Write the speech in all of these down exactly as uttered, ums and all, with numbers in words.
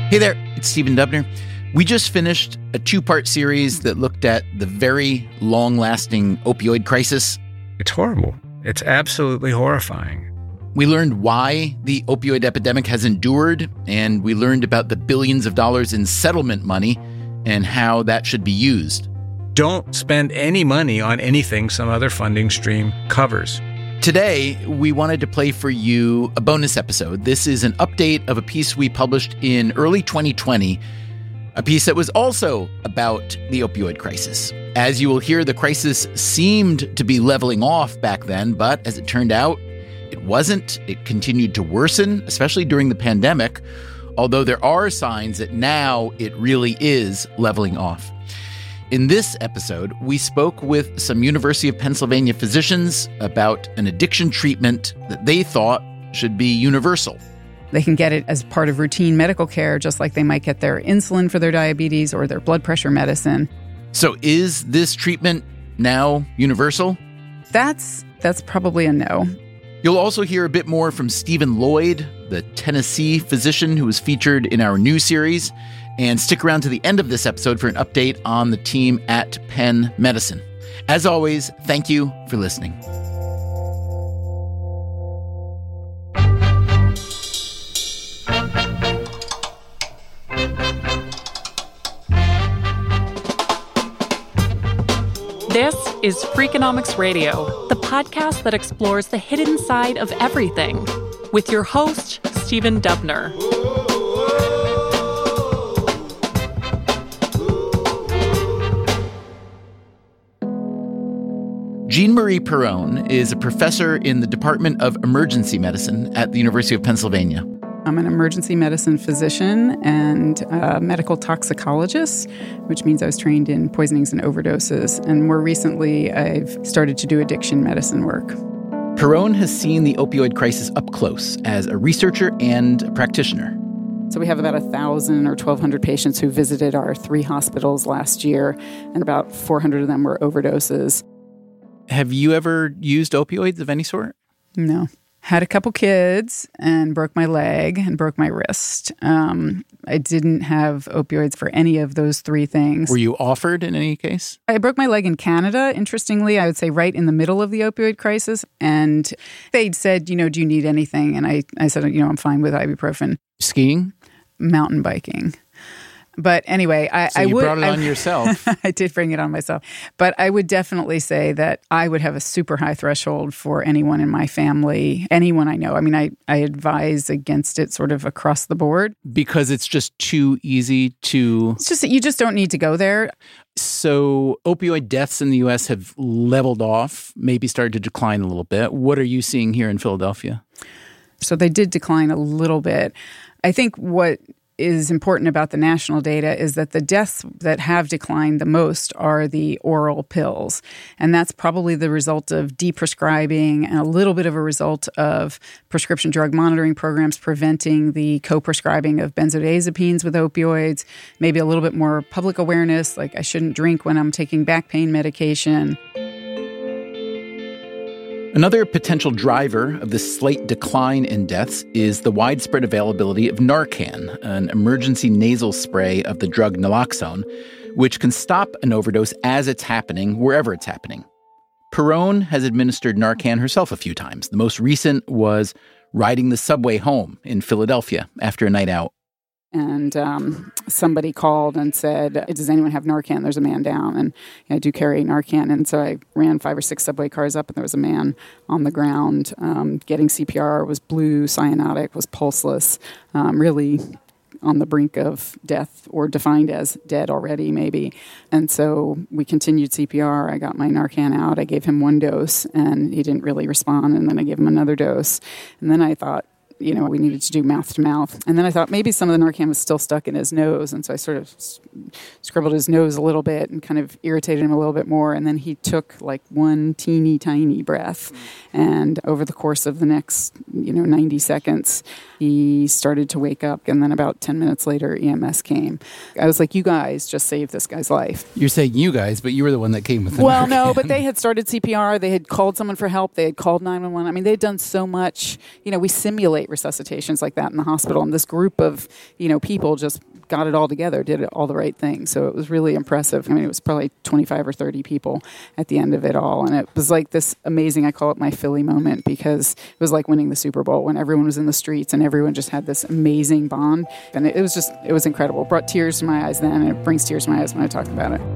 Hey there, it's Stephen Dubner. We just finished a two-part series that looked at the very long-lasting opioid crisis. It's horrible. It's absolutely horrifying. We learned why the opioid epidemic has endured, and we learned about the billions of dollars in settlement money and how that should be used. Don't spend any money on anything some other funding stream covers. Today, we wanted to play for you a bonus episode. This is an update of a piece we published in early twenty twenty, a piece that was also about the opioid crisis. As you will hear, the crisis seemed to be leveling off back then, but as it turned out, it wasn't. It continued to worsen, especially during the pandemic, although there are signs that now it really is leveling off. In this episode, we spoke with some University of Pennsylvania physicians about an addiction treatment that they thought should be universal. They can get it as part of routine medical care, just like they might get their insulin for their diabetes or their blood pressure medicine. So is this treatment now universal? That's that's probably a no. You'll also hear a bit more from Stephen Lloyd, the Tennessee physician who was featured in our new series. And stick around to the end of this episode for an update on the team at Penn Medicine. As always, thank you for listening. This is Freakonomics Radio, the podcast that explores the hidden side of everything, with your host, Stephen Dubner. Jean-Marie Perrone is a professor in the Department of Emergency Medicine at the University of Pennsylvania. I'm an emergency medicine physician and a medical toxicologist, which means I was trained in poisonings and overdoses. And more recently, I've started to do addiction medicine work. Perrone has seen the opioid crisis up close as a researcher and a practitioner. So we have about one thousand or twelve hundred patients who visited our three hospitals last year, and about four hundred of them were overdoses. Have you ever used opioids of any sort? No. Had a couple kids and broke my leg and broke my wrist. Um, I didn't have opioids for any of those three things. Were you offered in any case? I broke my leg in Canada, interestingly, I would say right in the middle of the opioid crisis. And they'd said, you know, do you need anything? And I, I said, you know, I'm fine with ibuprofen. Skiing? Mountain biking. But anyway, I, so I you would. brought it I, on yourself. I did bring it on myself. But I would definitely say that I would have a super high threshold for anyone in my family, anyone I know. I mean, I, I advise against it sort of across the board. Because it's just too easy to... It's just that you just don't need to go there. So opioid deaths in the U S have leveled off, maybe started to decline a little bit. What are you seeing here in Philadelphia? So they did decline a little bit. I think what is important about the national data is that the deaths that have declined the most are the oral pills. And that's probably the result of deprescribing and a little bit of a result of prescription drug monitoring programs preventing the co-prescribing of benzodiazepines with opioids, maybe a little bit more public awareness, like I shouldn't drink when I'm taking back pain medication. Another potential driver of this slight decline in deaths is the widespread availability of Narcan, an emergency nasal spray of the drug naloxone, which can stop an overdose as it's happening, wherever it's happening. Perrone has administered Narcan herself a few times. The most recent was riding the subway home in Philadelphia after a night out. And um, somebody called and said, does anyone have Narcan? There's a man down. And I do carry Narcan. And so I ran five or six subway cars up, and there was a man on the ground um, getting C P R, was blue, cyanotic, was pulseless, um, really on the brink of death or defined as dead already, maybe. And so we continued C P R. I got my Narcan out. I gave him one dose, and he didn't really respond. And then I gave him another dose. And then I thought, you know, we needed to do mouth to mouth. And then I thought maybe some of the Narcan was still stuck in his nose. And so I sort of scribbled his nose a little bit and kind of irritated him a little bit more. And then he took like one teeny tiny breath. And over the course of the next you know, ninety seconds, he started to wake up. And then about ten minutes later, E M S came. I was like, you guys just saved this guy's life. You're saying you guys, but you were the one that came with the Well, Narcan. no, but they had started C P R. They had called someone for help. They had called nine one one. I mean, they'd done so much. You know, we simulate resuscitations like that in the hospital. And this group of, you know, people just got it all together, did it all the right thing. So it was really impressive. I mean, it was probably twenty-five or thirty people at the end of it all. And it was like this amazing, I call it my Philly moment, because it was like winning the Super Bowl when everyone was in the streets and everyone just had this amazing bond. And it, it was just, it was incredible. It brought tears to my eyes then, and it brings tears to my eyes when I talk about it.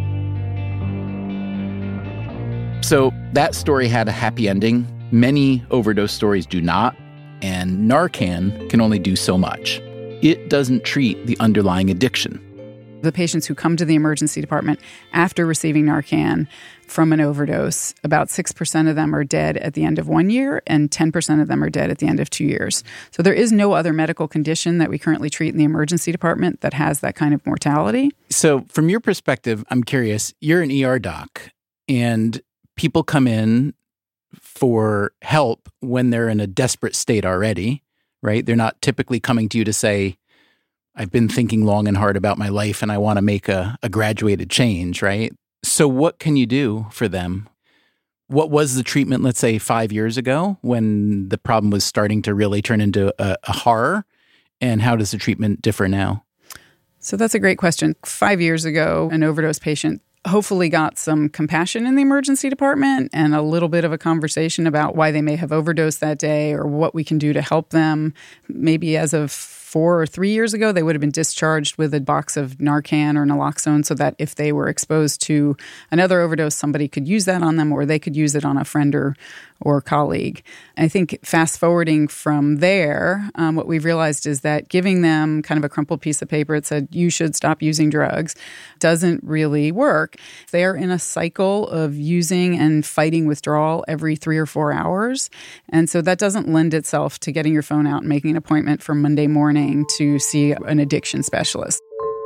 So that story had a happy ending. Many overdose stories do not, and Narcan can only do so much. It doesn't treat the underlying addiction. The patients who come to the emergency department after receiving Narcan from an overdose, about six percent of them are dead at the end of one year and ten percent of them are dead at the end of two years. So there is no other medical condition that we currently treat in the emergency department that has that kind of mortality. So from your perspective, I'm curious, you're an E R doc, and people come in for help when they're in a desperate state already, right? They're not typically coming to you to say, I've been thinking long and hard about my life and I want to make a, a graduated change, right? So what can you do for them? What was the treatment, let's say, five years ago when the problem was starting to really turn into a, a horror? And how does the treatment differ now? So that's a great question. Five years ago, an overdose patient hopefully got some compassion in the emergency department and a little bit of a conversation about why they may have overdosed that day or what we can do to help them. Maybe as of four or three years ago, they would have been discharged with a box of Narcan or naloxone so that if they were exposed to another overdose, somebody could use that on them or they could use it on a friend or, or colleague. I think fast forwarding from there, um, what we've realized is that giving them kind of a crumpled piece of paper that said, you should stop using drugs, doesn't really work. They're in a cycle of using and fighting withdrawal every three or four hours. And so that doesn't lend itself to getting your phone out and making an appointment for Monday morning to see an addiction specialist.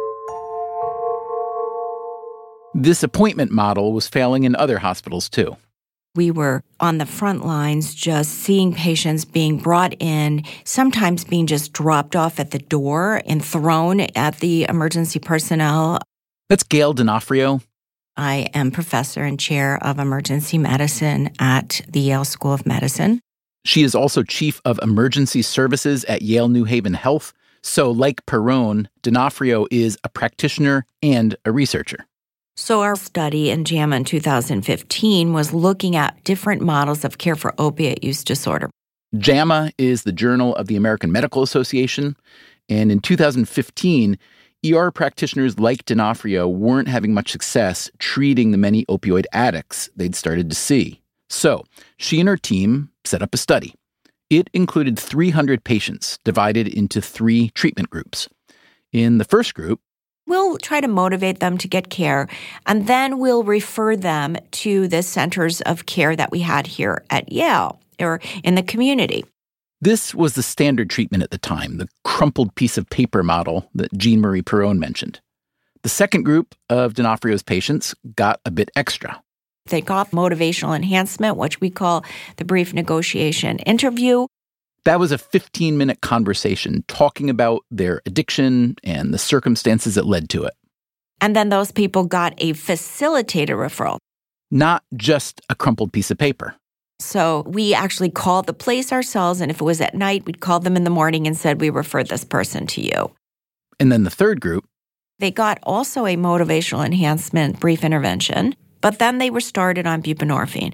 This appointment model was failing in other hospitals too. We were on the front lines just seeing patients being brought in, sometimes being just dropped off at the door and thrown at the emergency personnel. That's Gail D'Onofrio. I am professor and chair of emergency medicine at the Yale School of Medicine. She is also chief of emergency services at Yale New Haven Health. So like Perrone, D'Onofrio is a practitioner and a researcher. So our study in JAMA in two thousand fifteen was looking at different models of care for opiate use disorder. JAMA is the Journal of the American Medical Association. And in two thousand fifteen, E R practitioners like D'Onofrio weren't having much success treating the many opioid addicts they'd started to see. So she and her team set up a study. It included three hundred patients divided into three treatment groups. In the first group, we'll try to motivate them to get care, and then we'll refer them to the centers of care that we had here at Yale or in the community. This was the standard treatment at the time, the crumpled piece of paper model that Jean-Marie Perrone mentioned. The second group of D'Onofrio's patients got a bit extra. They got motivational enhancement, which we call the brief negotiation interview. That was a fifteen-minute conversation talking about their addiction and the circumstances that led to it. And then those people got a facilitated referral. Not just a crumpled piece of paper. So we actually called the place ourselves, and if it was at night, we'd call them in the morning and said, we referred this person to you. And then the third group, they got also a motivational enhancement brief intervention, but then they were started on buprenorphine.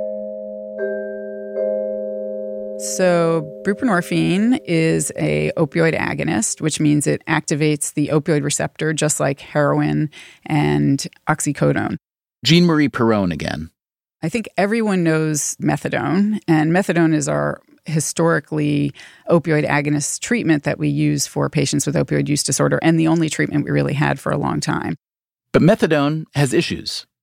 So buprenorphine is a opioid agonist, which means it activates the opioid receptor just like heroin and oxycodone. Jean-Marie Perrone again. I think everyone knows methadone, and methadone is our historically opioid agonist treatment that we use for patients with opioid use disorder, and the only treatment we really had for a long time. But methadone has issues.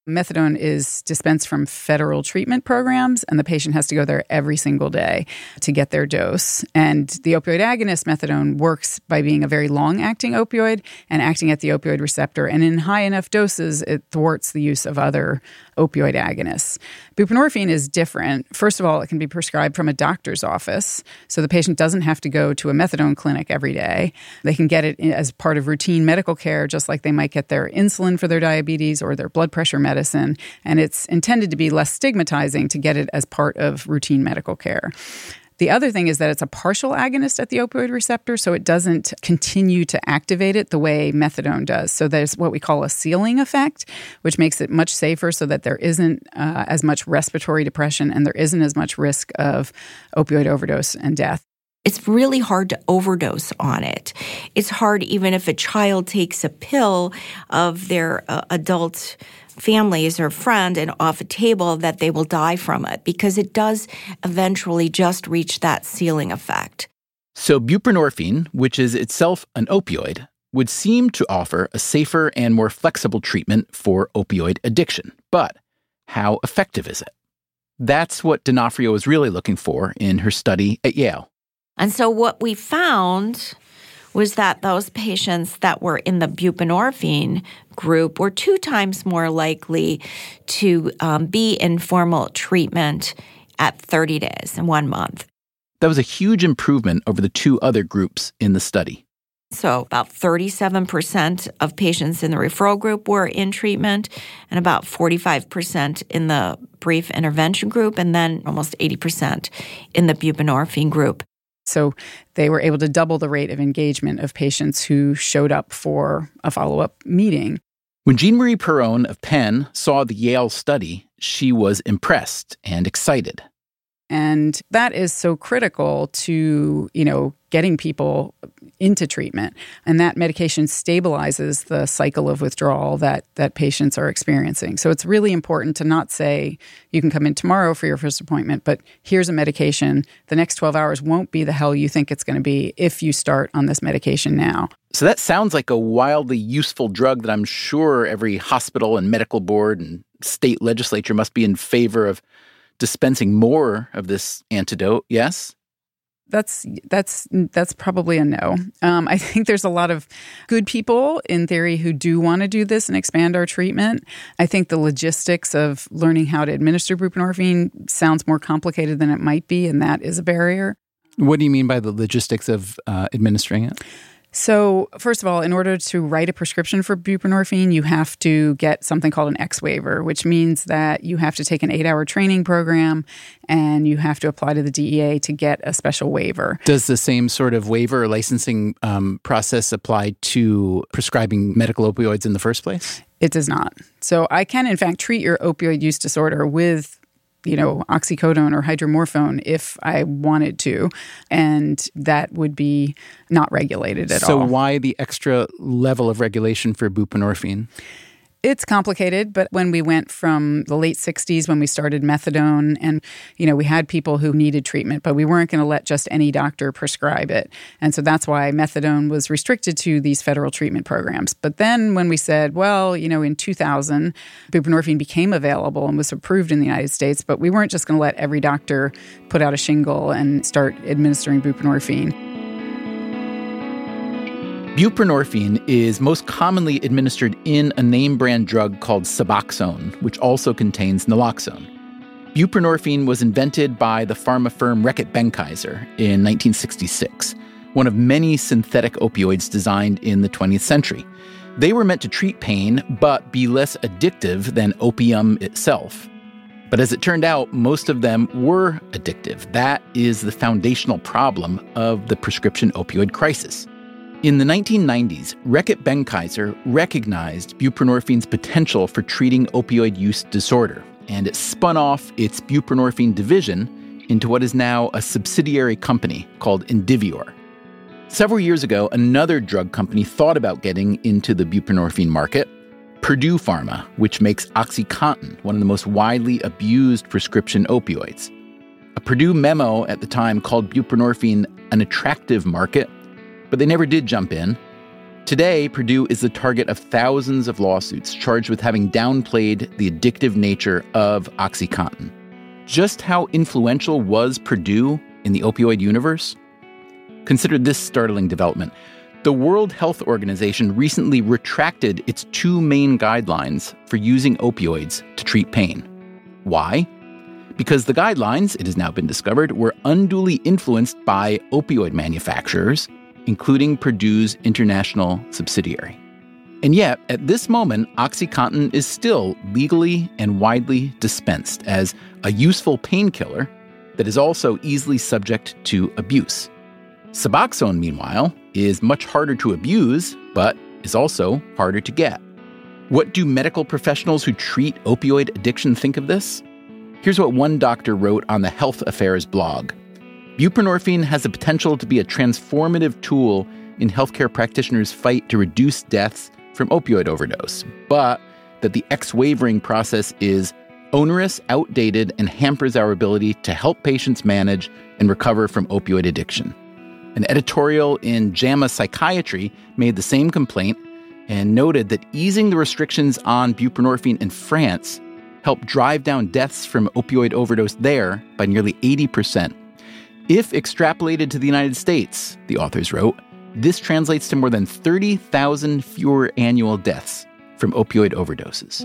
Methadone is dispensed from federal treatment programs, and the patient has to go there every single day to get their dose. And the opioid agonist methadone works by being a very long-acting opioid and acting at the opioid receptor. And in high enough doses, it thwarts the use of other opioid agonists. Buprenorphine is different. First of all, it can be prescribed from a doctor's office, so the patient doesn't have to go to a methadone clinic every day. They can get it as part of routine medical care, just like they might get their insulin for their diabetes or their blood pressure medicine. And it's intended to be less stigmatizing to get it as part of routine medical care. The other thing is that it's a partial agonist at the opioid receptor, so it doesn't continue to activate it the way methadone does. So there's what we call a ceiling effect, which makes it much safer so that there isn't uh, as much respiratory depression and there isn't as much risk of opioid overdose and death. It's really hard to overdose on it. It's hard even if a child takes a pill of their uh, adult families or friend and off a table that they will die from it because it does eventually just reach that ceiling effect. So buprenorphine, which is itself an opioid, would seem to offer a safer and more flexible treatment for opioid addiction. But how effective is it? That's what D'Onofrio was really looking for in her study at Yale. And so what we found was that those patients that were in the buprenorphine group were two times more likely to um, be in formal treatment at thirty days in one month. That was a huge improvement over the two other groups in the study. So about thirty-seven percent of patients in the referral group were in treatment and about forty-five percent in the brief intervention group and then almost eighty percent in the buprenorphine group. So they were able to double the rate of engagement of patients who showed up for a follow-up meeting. When Jean-Marie Perron of Penn saw the Yale study, she was impressed and excited. And that is so critical to, you know, getting people into treatment. And that medication stabilizes the cycle of withdrawal that that patients are experiencing. So it's really important to not say, you can come in tomorrow for your first appointment, but here's a medication. The next twelve hours won't be the hell you think it's going to be if you start on this medication now. So that sounds like a wildly useful drug that I'm sure every hospital and medical board and state legislature must be in favor of dispensing more of this antidote, yes? That's that's that's probably a no. Um, I think there's a lot of good people in theory who do want to do this and expand our treatment. I think the logistics of learning how to administer buprenorphine sounds more complicated than it might be, and that is a barrier. What do you mean by the logistics of uh, administering it? So, first of all, in order to write a prescription for buprenorphine, you have to get something called an X waiver, which means that you have to take an eight-hour training program and you have to apply to the D E A to get a special waiver. Does the same sort of waiver or licensing um, process apply to prescribing medical opioids in the first place? It does not. So I can, in fact, treat your opioid use disorder with you know, oxycodone or hydromorphone if I wanted to, and that would be not regulated at so all. So why the extra level of regulation for buprenorphine? It's complicated, but when we went from the late sixties, when we started methadone, and, you know, we had people who needed treatment, but we weren't going to let just any doctor prescribe it. And so that's why methadone was restricted to these federal treatment programs. But then when we said, well, you know, in two thousand, buprenorphine became available and was approved in the United States, but we weren't just going to let every doctor put out a shingle and start administering buprenorphine. Buprenorphine is most commonly administered in a name-brand drug called Suboxone, which also contains naloxone. Buprenorphine was invented by the pharma firm Reckitt Benckiser in nineteen sixty-six, one of many synthetic opioids designed in the twentieth century. They were meant to treat pain, but be less addictive than opium itself. But as it turned out, most of them were addictive. That is the foundational problem of the prescription opioid crisis. In the nineteen nineties, Reckitt Benckiser recognized buprenorphine's potential for treating opioid use disorder, and it spun off its buprenorphine division into what is now a subsidiary company called Indivior. Several years ago, another drug company thought about getting into the buprenorphine market, Purdue Pharma, which makes OxyContin, one of the most widely abused prescription opioids. A Purdue memo at the time called buprenorphine an attractive market, but they never did jump in. Today, Purdue is the target of thousands of lawsuits charged with having downplayed the addictive nature of OxyContin. Just how influential was Purdue in the opioid universe? Consider this startling development. The World Health Organization recently retracted its two main guidelines for using opioids to treat pain. Why? Because the guidelines, it has now been discovered, were unduly influenced by opioid manufacturers, including Purdue's international subsidiary. And yet, at this moment, OxyContin is still legally and widely dispensed as a useful painkiller that is also easily subject to abuse. Suboxone, meanwhile, is much harder to abuse, but is also harder to get. What do medical professionals who treat opioid addiction think of this? Here's what one doctor wrote on the Health Affairs blog. Buprenorphine has the potential to be a transformative tool in healthcare practitioners' fight to reduce deaths from opioid overdose, but that the X-wavering process is onerous, outdated, and hampers our ability to help patients manage and recover from opioid addiction. An editorial in JAMA Psychiatry made the same complaint and noted that easing the restrictions on buprenorphine in France helped drive down deaths from opioid overdose there by nearly eighty percent. If extrapolated to the United States, the authors wrote, this translates to more than thirty thousand fewer annual deaths from opioid overdoses.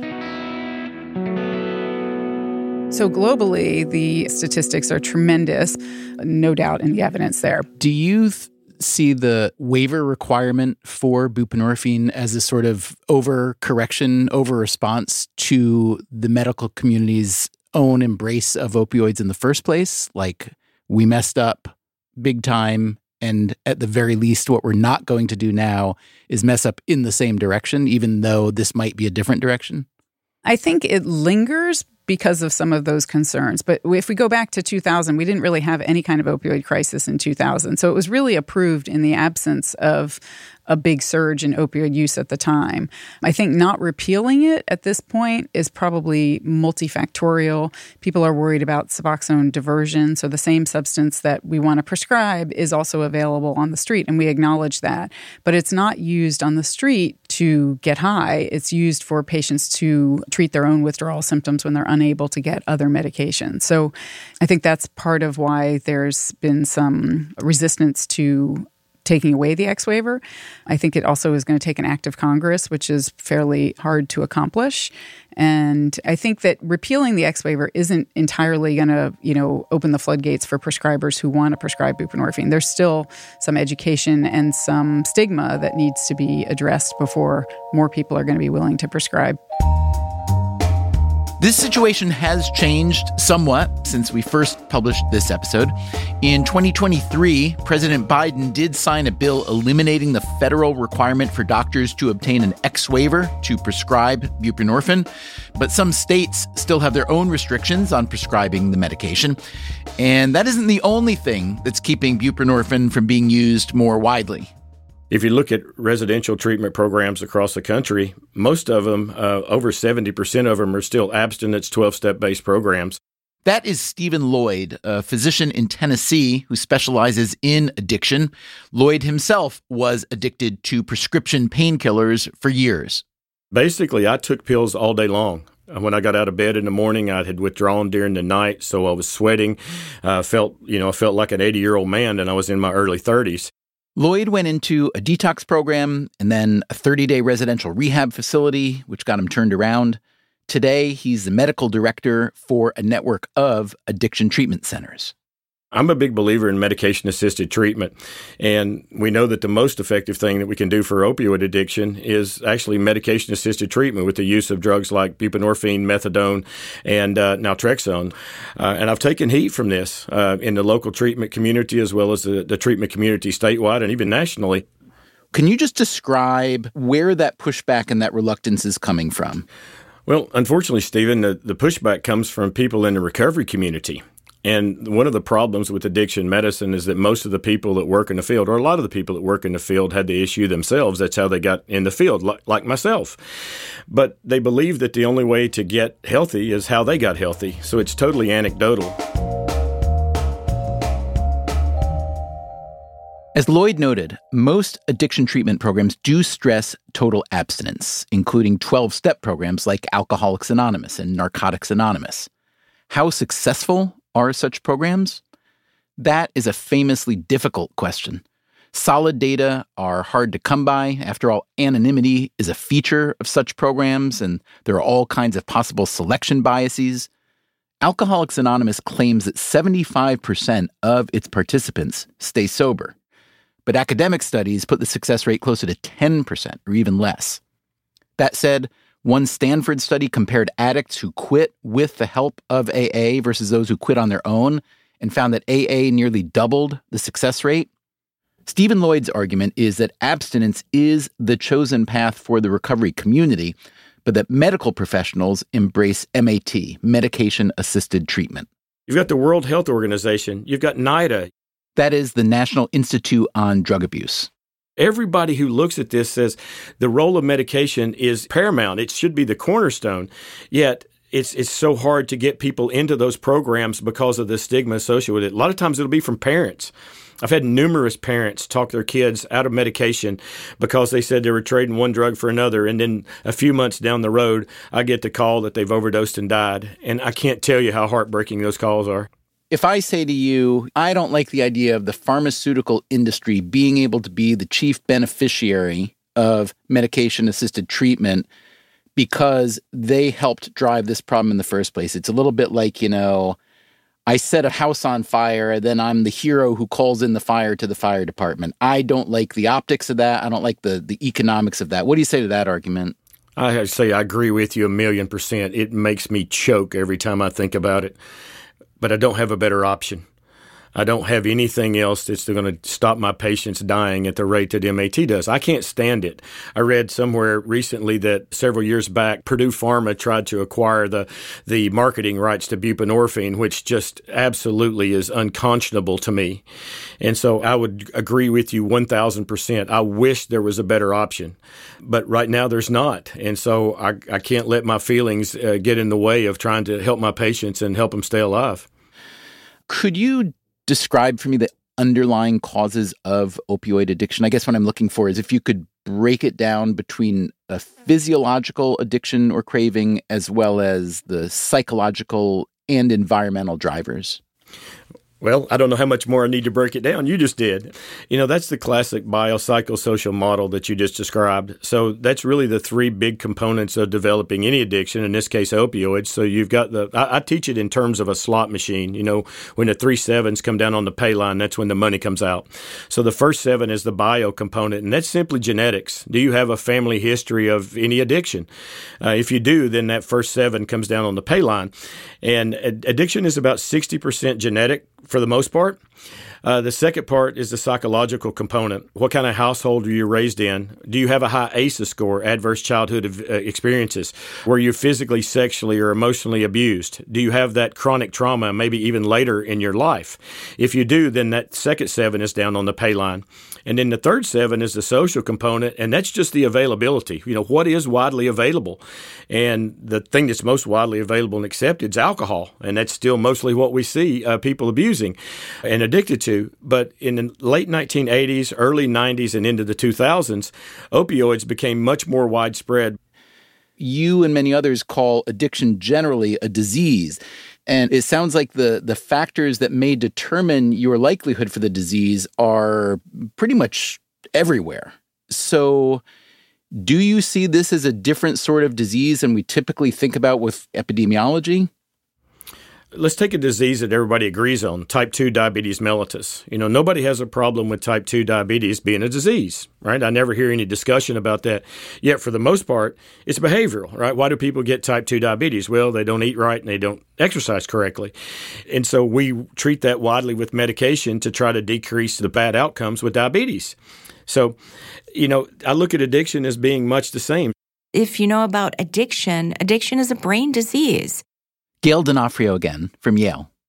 So globally, the statistics are tremendous, no doubt in the evidence there. Do you th- see the waiver requirement for buprenorphine as a sort of overcorrection, over-response to the medical community's own embrace of opioids in the first place? Like, we messed up big time, and at the very least, what we're not going to do now is mess up in the same direction, even though this might be a different direction? I think it lingers because of some of those concerns. But if we go back to two thousand, we didn't really have any kind of opioid crisis in two thousand. So it was really approved in the absence of a big surge in opioid use at the time. I think not repealing it at this point is probably multifactorial. People are worried about Suboxone diversion. So the same substance that we want to prescribe is also available on the street, and we acknowledge that. But it's not used on the street to get high. It's used for patients to treat their own withdrawal symptoms when they're unable to get other medications. So I think that's part of why there's been some resistance to taking away the X waiver. I think it also is going to take an act of Congress, which is fairly hard to accomplish. And I think that repealing the X waiver isn't entirely going to, you know, open the floodgates for prescribers who want to prescribe buprenorphine. There's still some education and some stigma that needs to be addressed before more people are going to be willing to prescribe. This situation has changed somewhat since we first published this episode. In twenty twenty-three, President Biden did sign a bill eliminating the federal requirement for doctors to obtain an X waiver to prescribe buprenorphine, but some states still have their own restrictions on prescribing the medication. And that isn't the only thing that's keeping buprenorphine from being used more widely. If you look at residential treatment programs across the country, most of them, uh, over seventy percent of them, are still abstinence twelve-step based programs. That is Stephen Lloyd, a physician in Tennessee who specializes in addiction. Lloyd himself was addicted to prescription painkillers for years. Basically, I took pills all day long. When I got out of bed in the morning, I had withdrawn during the night, so I was sweating. I uh, felt, you know, I felt like an eighty-year-old man, and I was in my early thirties. Lloyd went into a detox program and then a thirty-day residential rehab facility, which got him turned around. Today, he's the medical director for a network of addiction treatment centers. I'm a big believer in medication-assisted treatment, and we know that the most effective thing that we can do for opioid addiction is actually medication-assisted treatment with the use of drugs like buprenorphine, methadone, and uh, naltrexone. Uh, and I've taken heat from this uh, in the local treatment community as well as the, the treatment community statewide and even nationally. Can you just describe where that pushback and that reluctance is coming from? Well, unfortunately, Stephen, the, the pushback comes from people in the recovery community. And one of the problems with addiction medicine is that most of the people that work in the field, or a lot of the people that work in the field, had the issue themselves. That's how they got in the field, like, like myself. But they believe that the only way to get healthy is how they got healthy. So it's totally anecdotal. As Lloyd noted, most addiction treatment programs do stress total abstinence, including twelve-step programs like Alcoholics Anonymous and Narcotics Anonymous. How successful are such programs? That is a famously difficult question. Solid data are hard to come by. After all, anonymity is a feature of such programs, and there are all kinds of possible selection biases. Alcoholics Anonymous claims that seventy-five percent of its participants stay sober. But academic studies put the success rate closer to ten percent or even less. That said, one Stanford study compared addicts who quit with the help of A A versus those who quit on their own and found that A A nearly doubled the success rate. Stephen Lloyd's argument is that abstinence is the chosen path for the recovery community, but that medical professionals embrace M A T, medication-assisted treatment. You've got the World Health Organization. You've got NIDA. That is the National Institute on Drug Abuse. Everybody who looks at this says the role of medication is paramount. It should be the cornerstone. Yet it's it's so hard to get people into those programs because of the stigma associated with it. A lot of times it'll be from parents. I've had numerous parents talk their kids out of medication because they said they were trading one drug for another. And then a few months down the road, I get the call that they've overdosed and died. And I can't tell you how heartbreaking those calls are. If I say to you, I don't like the idea of the pharmaceutical industry being able to be the chief beneficiary of medication-assisted treatment because they helped drive this problem in the first place. It's a little bit like, you know, I set a house on fire, then I'm the hero who calls in the fire to the fire department. I don't like the optics of that. I don't like the, the economics of that. What do you say to that argument? I say I agree with you a million percent. It makes me choke every time I think about it. But I don't have a better option. I don't have anything else that's going to stop my patients dying at the rate that M A T does. I can't stand it. I read somewhere recently that several years back, Purdue Pharma tried to acquire the, the marketing rights to buprenorphine, which just absolutely is unconscionable to me. And so I would agree with you one thousand percent. I wish there was a better option. But right now there's not. And so I, I can't let my feelings uh, get in the way of trying to help my patients and help them stay alive. Could you describe for me the underlying causes of opioid addiction? I guess what I'm looking for is if you could break it down between a physiological addiction or craving as well as the psychological and environmental drivers. Well, I don't know how much more I need to break it down. You just did. You know, that's the classic biopsychosocial model that you just described. So that's really the three big components of developing any addiction, in this case, opioids. So you've got the, I, I teach it in terms of a slot machine. You know, when the three sevens come down on the pay line, that's when the money comes out. So the first seven is the bio component, and that's simply genetics. Do you have a family history of any addiction? Uh, if you do, then that first seven comes down on the pay line. And ad- addiction is about sixty percent genetic, for the most part. Uh, the second part is the psychological component. What kind of household were you raised in? Do you have a high A C E score, adverse childhood uh, experiences? Were you physically, sexually, or emotionally abused? Do you have that chronic trauma maybe even later in your life? If you do, then that second seven is down on the pay line. And then the third seven is the social component, and that's just the availability. You know, what is widely available? And the thing that's most widely available and accepted is alcohol, and that's still mostly what we see uh, people abusing and addicted to. But in the late nineteen eighties, early nineties, and into the two thousands, opioids became much more widespread. You and many others call addiction generally a disease. And it sounds like the, the factors that may determine your likelihood for the disease are pretty much everywhere. So do you see this as a different sort of disease than we typically think about with epidemiology? Let's take a disease that everybody agrees on, type two diabetes mellitus. You know, nobody has a problem with type two diabetes being a disease, right? I never hear any discussion about that. Yet, for the most part, it's behavioral, right? Why do people get type two diabetes? Well, they don't eat right and they don't exercise correctly. And so we treat that widely with medication to try to decrease the bad outcomes with diabetes. So, you know, I look at addiction as being much the same. If you know about addiction, addiction is a brain disease. Gail D'Onofrio again from Yale.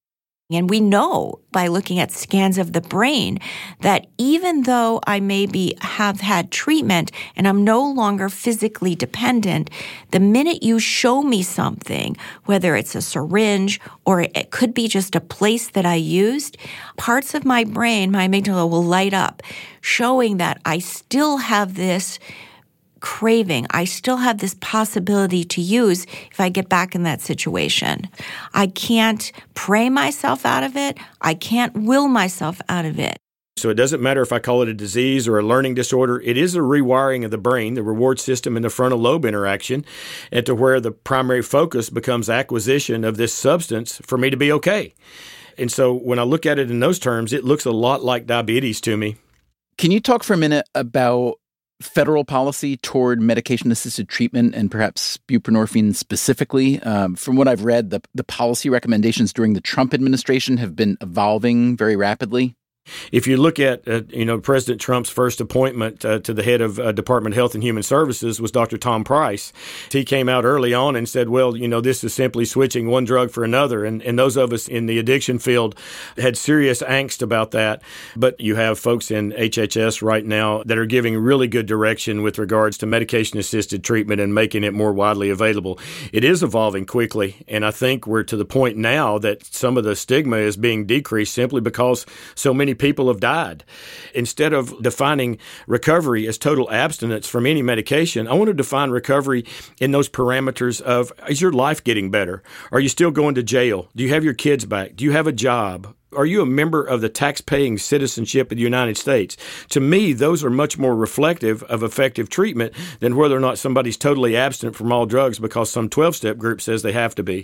And we know by looking at scans of the brain that even though I maybe have had treatment and I'm no longer physically dependent, the minute you show me something, whether it's a syringe or it could be just a place that I used, parts of my brain, my amygdala will light up, showing that I still have this craving. I still have this possibility to use if I get back in that situation. I can't pray myself out of it. I can't will myself out of it. So it doesn't matter if I call it a disease or a learning disorder. It is a rewiring of the brain, the reward system and the frontal lobe interaction, and to where the primary focus becomes acquisition of this substance for me to be okay. And so when I look at it in those terms, it looks a lot like diabetes to me. Can you talk for a minute about federal policy toward medication-assisted treatment and perhaps buprenorphine specifically? Um, from what I've read, the, the policy recommendations during the Trump administration have been evolving very rapidly. If you look at, uh, you know, President Trump's first appointment uh, to the head of uh, Department of Health and Human Services was Doctor Tom Price. He came out early on and said, well, you know, this is simply switching one drug for another. And, and those of us in the addiction field had serious angst about that. But you have folks in H H S right now that are giving really good direction with regards to medication-assisted treatment and making it more widely available. It is evolving quickly. And I think we're to the point now that some of the stigma is being decreased simply because so many people have died. Instead of defining recovery as total abstinence from any medication, I want to define recovery in those parameters of, is your life getting better? Are you still going to jail? Do you have your kids back? Do you have a job? Are you a member of the tax-paying citizenship of the United States? To me, those are much more reflective of effective treatment than whether or not somebody's totally abstinent from all drugs because some twelve-step group says they have to be.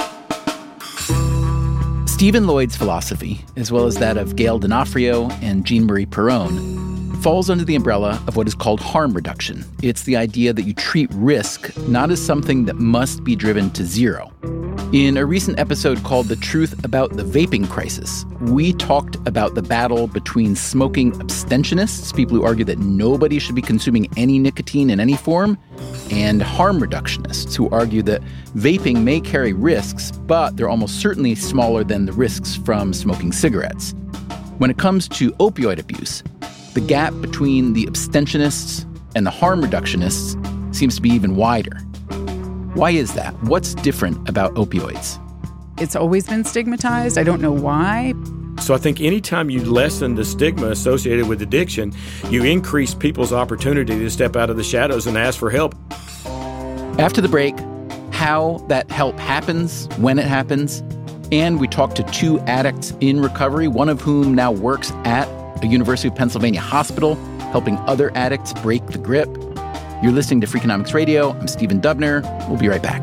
Stephen Lloyd's philosophy, as well as that of Gail D'Onofrio and Jean-Marie Perron, falls under the umbrella of what is called harm reduction. It's the idea that you treat risk not as something that must be driven to zero. In a recent episode called The Truth About the Vaping Crisis, we talked about the battle between smoking abstentionists, people who argue that nobody should be consuming any nicotine in any form, and harm reductionists who argue that vaping may carry risks, but they're almost certainly smaller than the risks from smoking cigarettes. When it comes to opioid abuse, the gap between the abstentionists and the harm reductionists seems to be even wider. Why is that? What's different about opioids? It's always been stigmatized. I don't know why. So I think anytime you lessen the stigma associated with addiction, you increase people's opportunity to step out of the shadows and ask for help. After the break, how that help happens, when it happens, and we talk to two addicts in recovery, one of whom now works at a University of Pennsylvania hospital, helping other addicts break the grip. You're listening to Freakonomics Radio. I'm Stephen Dubner. We'll be right back.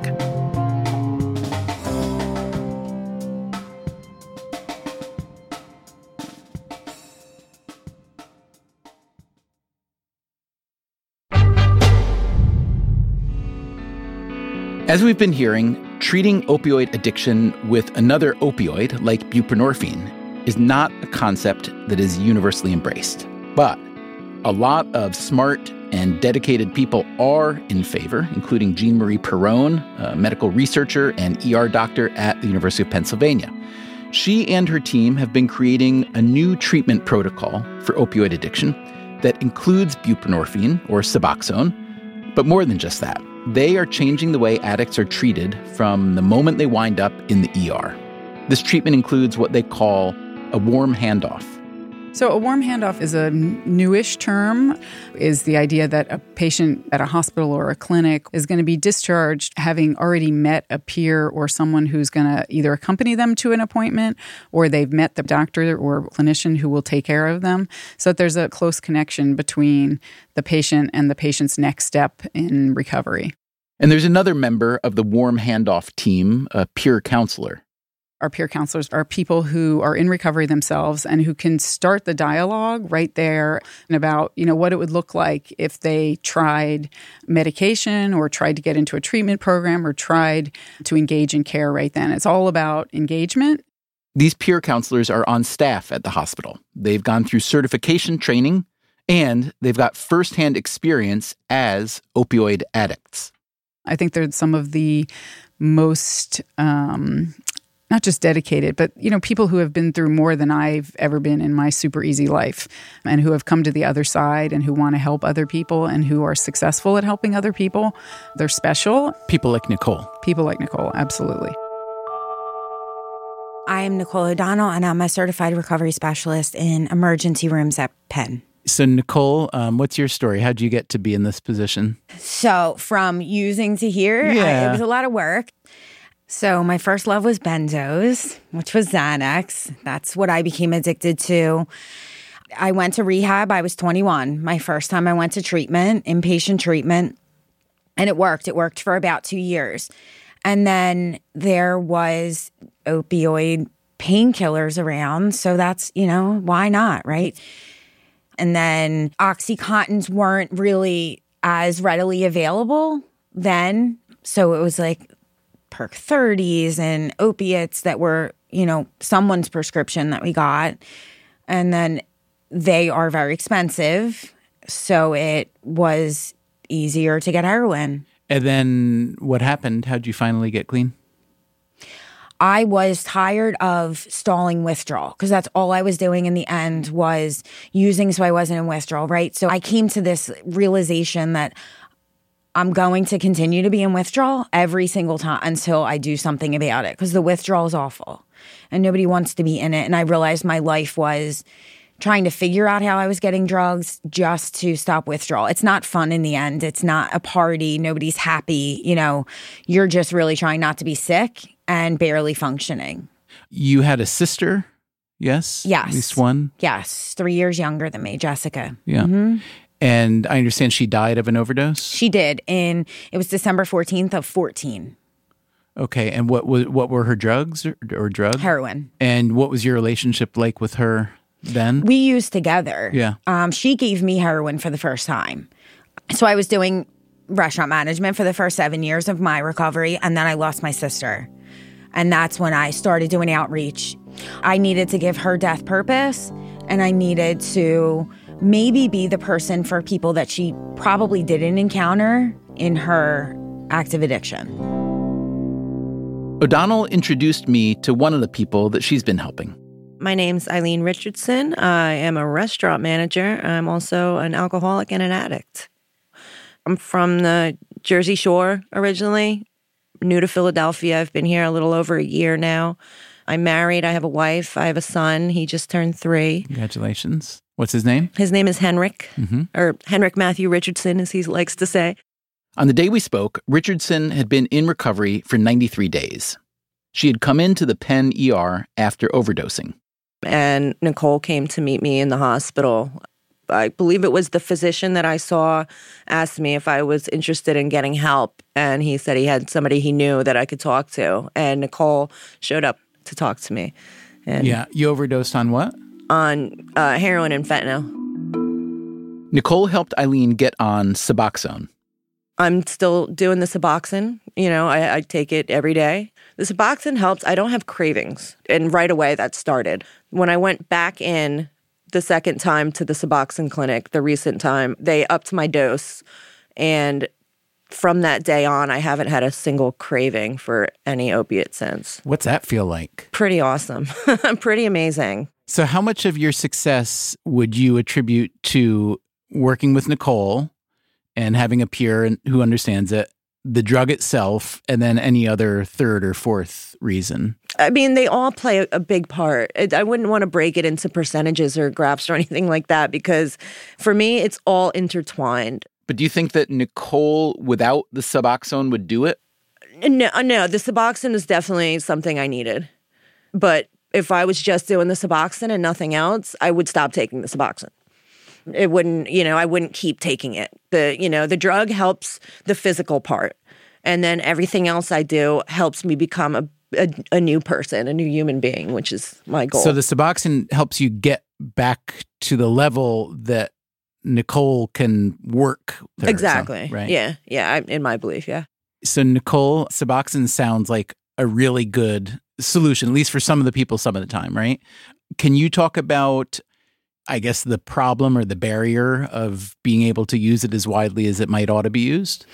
As we've been hearing, treating opioid addiction with another opioid, like buprenorphine, is not a concept that is universally embraced. But a lot of smart and dedicated people are in favor, including Jean-Marie Perron, a medical researcher and E R doctor at the University of Pennsylvania. She and her team have been creating a new treatment protocol for opioid addiction that includes buprenorphine, or Suboxone, but more than just that. They are changing the way addicts are treated from the moment they wind up in the E R. This treatment includes what they call a warm handoff. So a warm handoff is a newish term, is the idea that a patient at a hospital or a clinic is going to be discharged having already met a peer or someone who's going to either accompany them to an appointment or they've met the doctor or clinician who will take care of them, so that there's a close connection between the patient and the patient's next step in recovery. And there's another member of the warm handoff team, a peer counselor. Our peer counselors are people who are in recovery themselves and who can start the dialogue right there about, you know, what it would look like if they tried medication or tried to get into a treatment program or tried to engage in care right then. It's all about engagement. These peer counselors are on staff at the hospital. They've gone through certification training and they've got firsthand experience as opioid addicts. I think they're some of the most um, not just dedicated, but, you know, people who have been through more than I've ever been in my super easy life and who have come to the other side and who want to help other people and who are successful at helping other people. They're special. People like Nicole. People like Nicole, absolutely. I'm Nicole O'Donnell, and I'm a certified recovery specialist in emergency rooms at Penn. So, Nicole, um, what's your story? How'd you get to be in this position? So, from using to here, Yeah. I, it was a lot of work. So my first love was benzos, which was Xanax. That's what I became addicted to. I went to rehab. I was twenty-one. My first time I went to treatment, inpatient treatment, and it worked. It worked for about two years. And then there was opioid painkillers around. So that's, you know, why not, right? And then Oxycontins weren't really as readily available then. So it was like Perk thirties and opiates that were, you know, someone's prescription that we got. And then they are very expensive. So it was easier to get heroin. And then what happened? How'd you finally get clean? I was tired of stalling withdrawal because that's all I was doing in the end was using so I wasn't in withdrawal, right? So I came to this realization that I'm going to continue to be in withdrawal every single time until I do something about it because the withdrawal is awful and nobody wants to be in it. And I realized my life was trying to figure out how I was getting drugs just to stop withdrawal. It's not fun in the end. It's not a party. Nobody's happy. You know, you're just really trying not to be sick and barely functioning. You had a sister, yes? Yes. At least one? Yes. Three years younger than me, Jessica. Yeah. Mm-hmm. And I understand she died of an overdose? She did. In, it was December fourteenth of fourteen. Okay. And what was, what were her drugs or, or drugs? Heroin. And what was your relationship like with her then? We used together. Yeah. Um, she gave me heroin for the first time. So I was doing restaurant management for the first seven years of my recovery, and then I lost my sister. And that's when I started doing outreach. I needed to give her death purpose, and I needed to maybe be the person for people that she probably didn't encounter in her active addiction. O'Donnell introduced me to one of the people that she's been helping. My name's Eileen Richardson. I am a restaurant manager. I'm also an alcoholic and an addict. I'm from the Jersey Shore originally, new to Philadelphia. I've been here a little over a year now. I'm married. I have a wife. I have a son. He just turned three. Congratulations. What's his name? His name is Henrik, Mm-hmm. or Henrik Matthew Richardson, as he likes to say. On the day we spoke, Richardson had been in recovery for ninety-three days. She had come into the Penn E R after overdosing. And Nicole came to meet me in the hospital. I believe it was the physician that I saw asked me if I was interested in getting help. And he said he had somebody he knew that I could talk to. And Nicole showed up to talk to me. And Yeah. You overdosed on what? on uh, heroin and fentanyl. Nicole helped Eileen get on Suboxone. I'm still doing the Suboxone. You know, I, I take it every day. The Suboxone helps. I don't have cravings. And right away that started. When I went back in the second time to the Suboxone clinic, the recent time, they upped my dose. And from that day on, I haven't had a single craving for any opiate since. What's that feel like? Pretty awesome. Pretty amazing. So how much of your success would you attribute to working with Nicole and having a peer who understands it, the drug itself, and then any other third or fourth reason? I mean, they all play a, a big part. I wouldn't want to break it into percentages or graphs or anything like that because for me, it's all intertwined. But do you think that Nicole, without the Suboxone, would do it? No, no, the Suboxone is definitely something I needed. But if I was just doing the Suboxone and nothing else, I would stop taking the Suboxone. It wouldn't, you know, I wouldn't keep taking it. The, you know, the drug helps the physical part. And then everything else I do helps me become a, a, a new person, a new human being, which is my goal. So the Suboxone helps you get back to the level that Nicole can work there, exactly. so, right? Yeah. Yeah. I, in my belief. Yeah. So Nicole, Suboxone sounds like a really good solution, at least for some of the people some of the time, right? Can you talk about, I guess, the problem or the barrier of being able to use it as widely as it might ought to be used?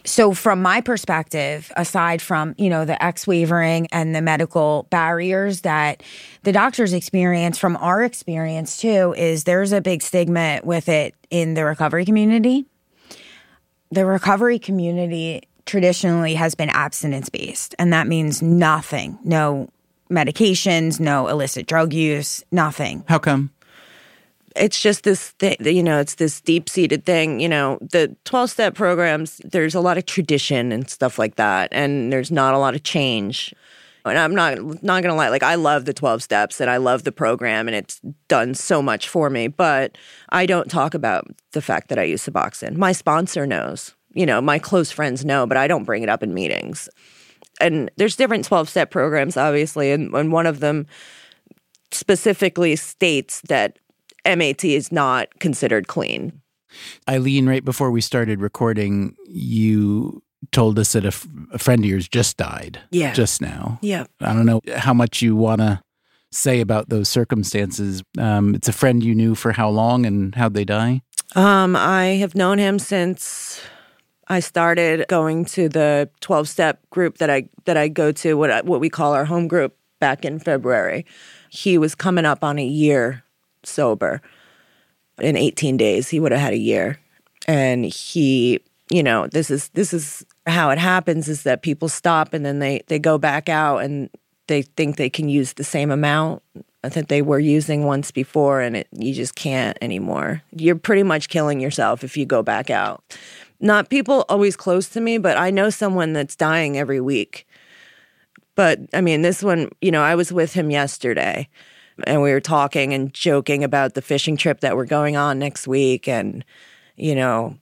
So from my perspective, aside from, you know, the X-wavering and the medical barriers that the doctors experience, from our experience too, is there's a big stigma with it in the recovery community. The recovery community traditionally has been abstinence-based, and that means nothing, no medications, no illicit drug use, nothing. How come? It's just this thing, you know, it's this deep-seated thing. You know, the twelve-step programs, there's a lot of tradition and stuff like that, and there's not a lot of change. And I'm not not going to lie, like, I love the twelve steps, and I love the program, and it's done so much for me, but I don't talk about the fact that I use Suboxone. My sponsor knows, you know, my close friends know, but I don't bring it up in meetings. And there's different twelve-step programs, obviously, and, and one of them specifically states that M A T is not considered clean. Eileen, right before we started recording, you told us that a, f- a friend of yours just died. Yeah. Just now. Yeah. I don't know how much you want to say about those circumstances. Um, it's a friend you knew for how long, and how'd they die? Um, I have known him since I started going to the twelve-step group that I that I go to, what I, what we call our home group, back in February. He was coming up on a year sober. In eighteen days, he would have had a year. And he, you know, this is this is how it happens, is that people stop and then they, they go back out and they think they can use the same amount that they were using once before, and it, you just can't anymore. You're pretty much killing yourself if you go back out. Not people always close to me, but I know someone that's dying every week. But, I mean, this one, you know, I was with him yesterday, and we were talking and joking about the fishing trip that we're going on next week. And, you know,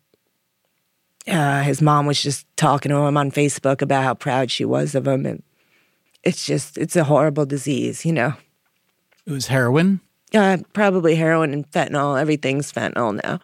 uh, his mom was just talking to him on Facebook about how proud she was of him. And it's just, it's a horrible disease, you know. It was heroin? Uh, probably heroin and fentanyl. Everything's fentanyl now.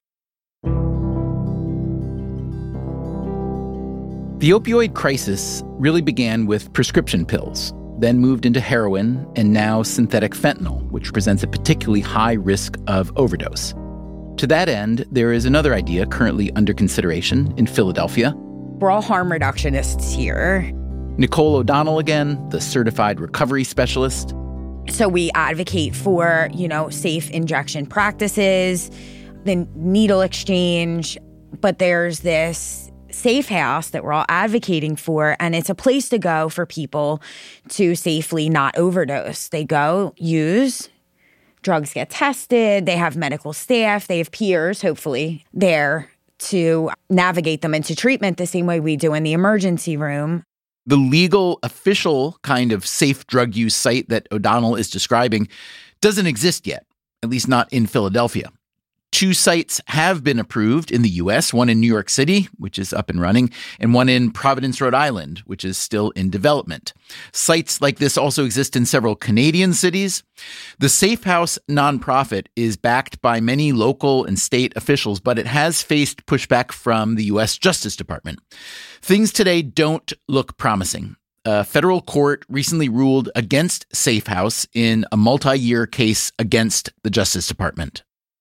The opioid crisis really began with prescription pills, then moved into heroin, and now synthetic fentanyl, which presents a particularly high risk of overdose. To that end, there is another idea currently under consideration in Philadelphia. We're all harm reductionists here. Nicole O'Donnell again, the certified recovery specialist. So we advocate for, you know, safe injection practices, the needle exchange, but there's this safe house that we're all advocating for, and it's a place to go for people to safely not overdose. They go, use, drugs get tested, they have medical staff, they have peers, hopefully, there to navigate them into treatment the same way we do in the emergency room. The legal, official kind of safe drug use site that O'Donnell is describing doesn't exist yet, at least not in Philadelphia. Two sites have been approved in the U S, one in New York City, which is up and running, and one in Providence, Rhode Island, which is still in development. Sites like this also exist in several Canadian cities. The Safe House nonprofit is backed by many local and state officials, but it has faced pushback from the U S Justice Department. Things today don't look promising. A federal court recently ruled against Safe House in a multi-year case against the Justice Department.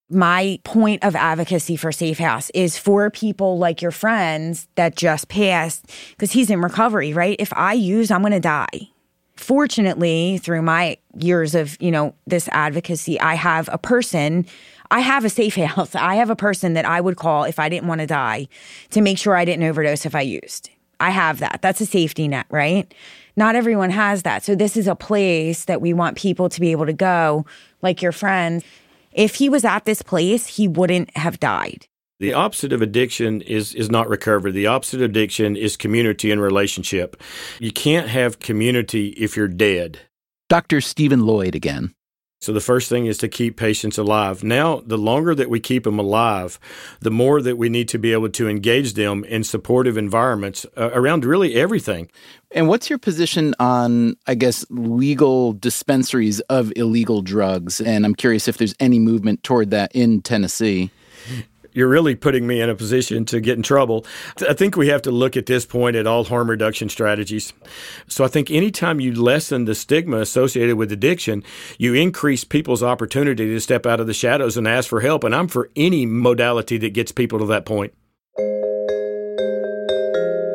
My point of advocacy for Safe House is for people like your friends that just passed, because he's in recovery, right? If I use, I'm going to die. Fortunately, through my years of, you know, this advocacy, I have a person, I have a Safe House. I have a person that I would call if I didn't want to die to make sure I didn't overdose if I used. I have that. That's a safety net, right? Not everyone has that. So this is a place that we want people to be able to go, like your friends. If he was at this place, he wouldn't have died. The opposite of addiction is is not recovery. The opposite of addiction is community and relationship. You can't have community if you're dead. Doctor Stephen Lloyd again. So the first thing is to keep patients alive. Now, the longer that we keep them alive, the more that we need to be able to engage them in supportive environments uh, around really everything. And what's your position on, I guess, legal dispensaries of illegal drugs? And I'm curious if there's any movement toward that in Tennessee. You're really putting me in a position to get in trouble. I think we have to look at this point at all harm reduction strategies. So I think anytime you lessen the stigma associated with addiction, you increase people's opportunity to step out of the shadows and ask for help. And I'm for any modality that gets people to that point.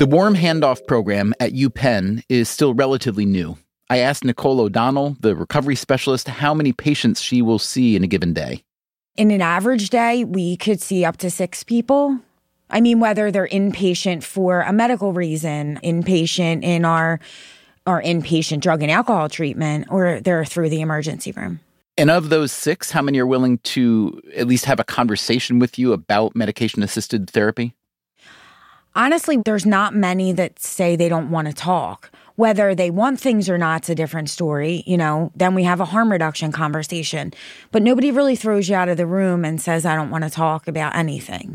The warm handoff program at UPenn is still relatively new. I asked Nicole O'Donnell, the recovery specialist, how many patients she will see in a given day. In an average day, we could see up to six people. I mean, whether they're inpatient for a medical reason, inpatient in our, our inpatient drug and alcohol treatment, or they're through the emergency room. And of those six, how many are willing to at least have a conversation with you about medication-assisted therapy? Honestly, there's not many that say they don't want to talk. Whether they want things or not's a different story. You know, then we have a harm reduction conversation. But nobody really throws you out of the room and says, I don't want to talk about anything.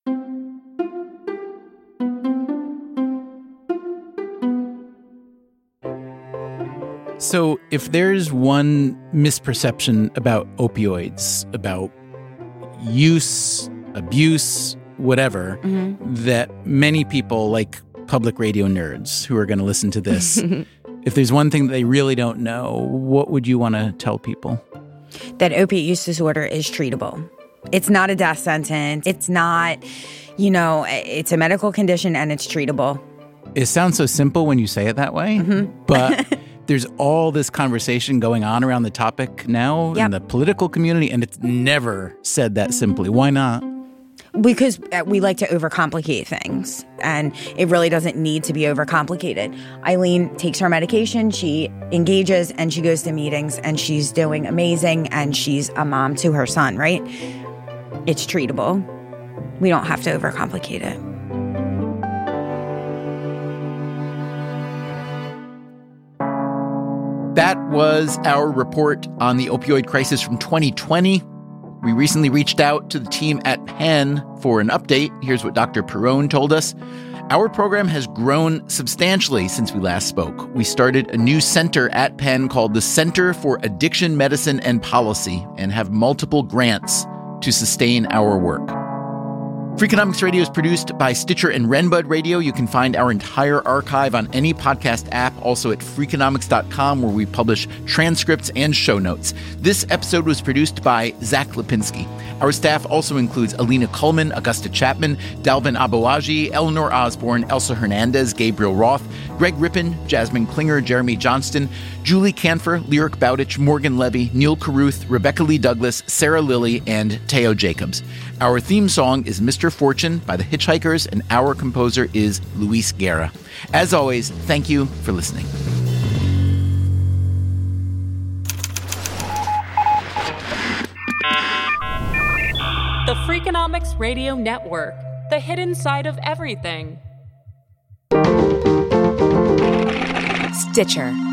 So if there's one misperception about opioids, about use, abuse, whatever, mm-hmm. that many people, like public radio nerds who are going to listen to this, if there's one thing that they really don't know, what would you want to tell people? That opiate use disorder is treatable. It's not a death sentence. It's not, you know, it's a medical condition and it's treatable. It sounds so simple when you say it that way, mm-hmm. but there's all this conversation going on around the topic now yep. in the political community, and it's never said that simply. Why not? Because we like to overcomplicate things, and it really doesn't need to be overcomplicated. Eileen takes her medication, she engages, and she goes to meetings, and she's doing amazing, and she's a mom to her son, right? It's treatable. We don't have to overcomplicate it. That was our report on the opioid crisis from twenty twenty. We recently reached out to the team at Penn for an update. Here's what Doctor Perrone told us. Our program has grown substantially since we last spoke. We started a new center at Penn called the Center for Addiction Medicine and Policy and have multiple grants to sustain our work. Freakonomics Radio is produced by Stitcher and Renbud Radio. You can find our entire archive on any podcast app, also at freakonomics dot com, where we publish transcripts and show notes. This episode was produced by Zach Lipinski. Our staff also includes Alina Kuhlman, Augusta Chapman, Dalvin Abuaji, Eleanor Osborne, Elsa Hernandez, Gabriel Roth, Greg Rippin, Jasmine Klinger, Jeremy Johnston, Julie Canfer, Lyric Bowditch, Morgan Levy, Neil Carruth, Rebecca Lee Douglas, Sarah Lilly, and Teo Jacobs. Our theme song is Mister Fortune by the Hitchhikers, and our composer is Luis Guerra. As always, thank you for listening. The Freakonomics Radio Network, the hidden side of everything. Stitcher.